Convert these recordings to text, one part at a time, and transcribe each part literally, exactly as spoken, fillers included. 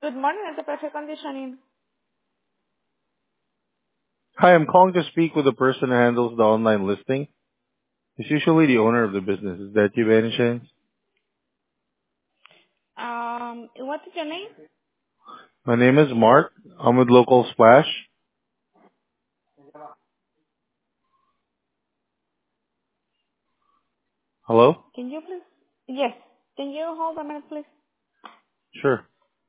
Good morning, it's a perfect conditioning. Hi, I'm calling to speak with the person who handles the online listing. It's usually the owner of the business. Is that you by any chance? Um, what is your name? My name is Mark. I'm with Local Splash. Hello? Can you please? Yes. Can you hold a minute, please? Sure.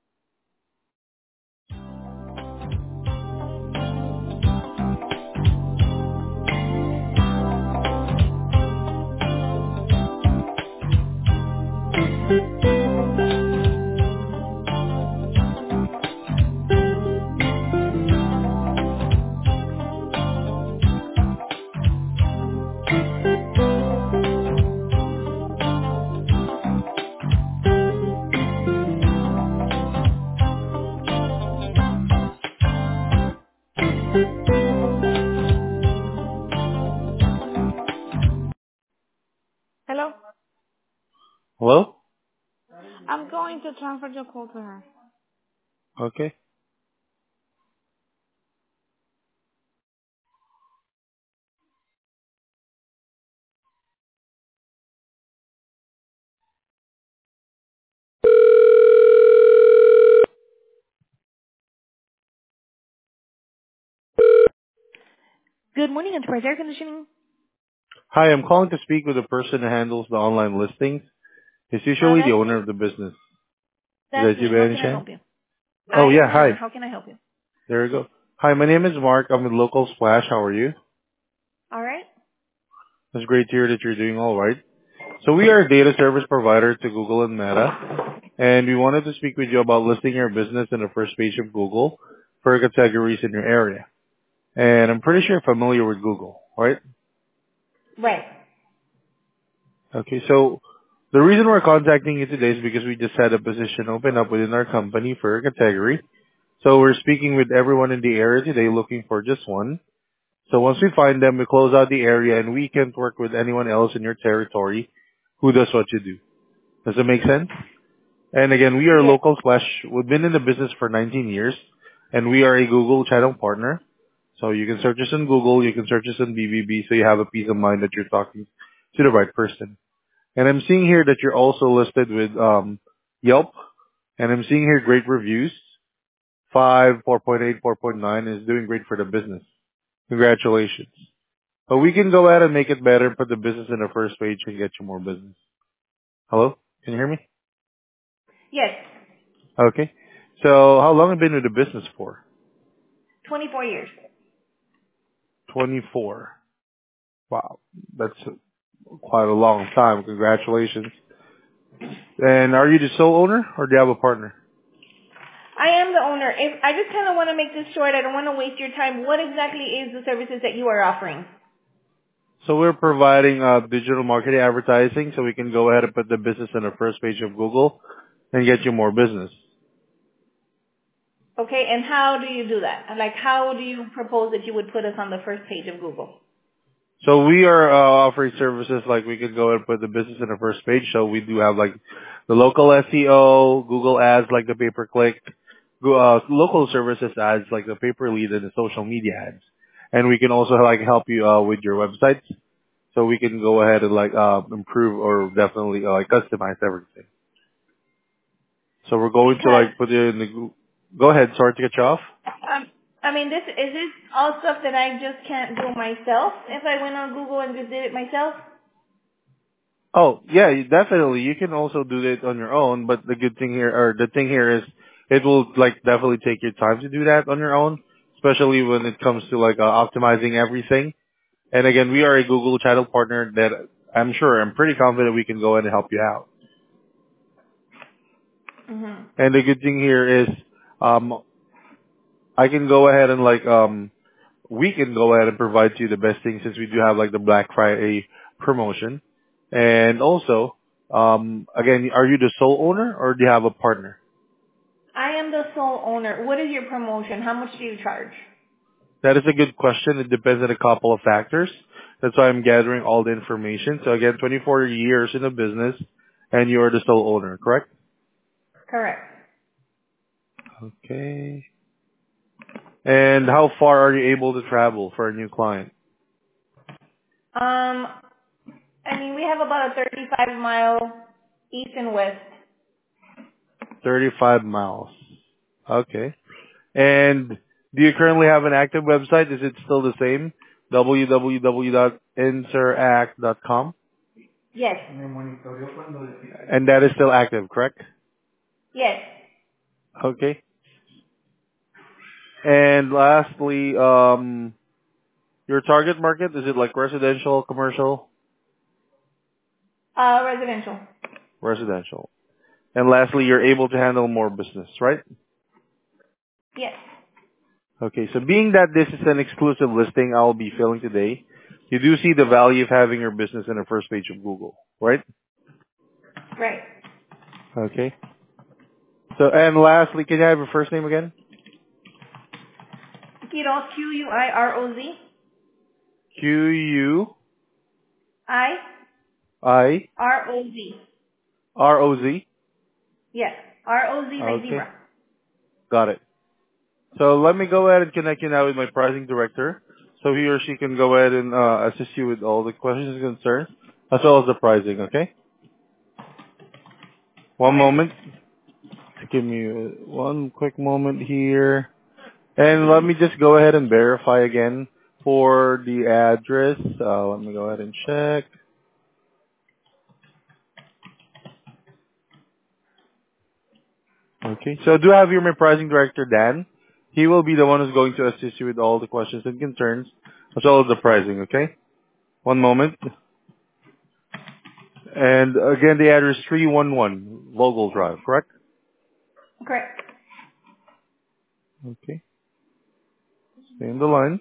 Hello? Hello? I'm going to transfer your call to her. Okay. Good morning, Enterprise Air Conditioning. Hi, I'm calling to speak with the person who handles the online listings. It's Uh, usually the that's owner me. of the business. Is That's that you me. by How any can I chance? help you? Oh, I am yeah. her. Hi. How can I help you? There we go. Hi, my name is Mark. I'm with Local Splash. How are you? All right. It's great to hear that you're doing all right. So we are a data service provider to Google and Meta, and we wanted to speak with you about listing your business in the first page of Google for categories in your area. And I'm pretty sure you're familiar with Google, right? Right. Okay, so the reason we're contacting you today is because we just had a position open up within our company for a category. So we're speaking with everyone in the area today looking for just one. So once we find them, we close out the area and we can work with anyone else in your territory who does what you do. Does it make sense? And again, we are Yes. Local Splash. We've been in the business for nineteen years, and we are a Google channel partner. So you can search us on Google, you can search us on B B B, so you have a peace of mind that you're talking to the right person. And I'm seeing here that you're also listed with um, Yelp, and I'm seeing here great reviews. Five, four point eight, four point nine is doing great for the business. Congratulations. But we can go ahead and make it better, put the business in the first page and get you more business. Hello? Can you hear me? Yes. Okay. So how long have you been with the business for? twenty-four years. twenty-four. Wow. That's quite a long time. Congratulations. And are you the sole owner or do you have a partner? I am the owner. If I just kind of want to make this short, I don't want to waste your time. What exactly is the services that you are offering? So we're providing uh, digital marketing advertising so we can go ahead and put the business on the first page of Google and get you more business. Okay, and how do you do that? Like, how do you propose that you would put us on the first page of Google? So we are uh, offering services like we could go ahead and put the business in the first page. So we do have like the local S E O, Google ads like the pay per click, go- uh, local services ads like the pay per lead and the social media ads. And we can also like help you uh, with your websites. So we can go ahead and like uh, improve or definitely uh, like customize everything. So we're going to Because, like put it in the. Goo- Go ahead. Sorry to cut you off. um, I mean, this is this all stuff that I just can't do myself if I went on Google and just did it myself? Oh, yeah, you- definitely. You can also do it on your own, but the good thing here, or the thing here is, it will like definitely take your time to do that on your own, especially when it comes to like uh, optimizing everything. And again, we are a Google channel partner that I'm sure, I'm pretty confident we can go in and help you out. Mm-hmm. And the good thing here is, um, I can go ahead and like, um, we can go ahead and provide you the best thing since we do have like the Black Friday promotion. And also, um, again, are you the sole owner or do you have a partner? I am the sole owner. What is your promotion? How much do you charge? That is a good question. It depends on a couple of factors. That's why I'm gathering all the information. So again, twenty-four years in the business and you're the sole owner, correct? Correct. Okay. And how far are you able to travel for a new client? Um, I mean, we have about a thirty-five mile east and west. thirty-five miles. Okay. And do you currently have an active website? Is it still the same? w w w dot inseract dot com? Yes. And that is still active, correct? Yes. Okay. And lastly, um, your target market, is it like residential, commercial? Uh, residential. Residential. And lastly, you're able to handle more business, right? Yes. Okay, so being that this is an exclusive listing I'll be filling today, you do see the value of having your business in the first page of Google, right? Right. Okay. So, and lastly, can I have your first name again? Quiroz, Q U I R O Z. Q U I I R O Z. R O Z. Yes. R O Z like Okay, zebra. got it. So let me go ahead and connect you now with my pricing director, so he or she can go ahead and uh, assist you with all the questions and concerns, as well as the pricing, okay? One Okay. moment. Give me uh, one quick moment here. And let me just go ahead and verify again for the address. Uh, let me go ahead and check. Okay, so I do have here my pricing director, Dan. He will be the one who's going to assist you with all the questions and concerns, as well as the pricing, okay? One moment. And again, the address three one one Vogel Drive, correct? Correct. Okay, stay in the line.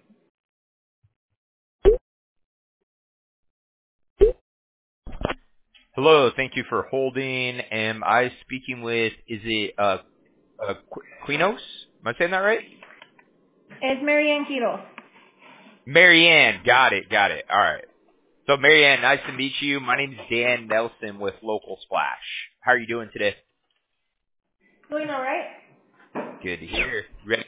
Hello, thank you for holding. Am I speaking with, is it uh, uh Qu- Quinos? Am I saying that right? It's Marianne Quiroz. Marianne, got it, got it. All right. So Marianne, nice to meet you. My name is Dan Nelson with Local Splash. How are you doing today? Doing all right? Good to hear. Ready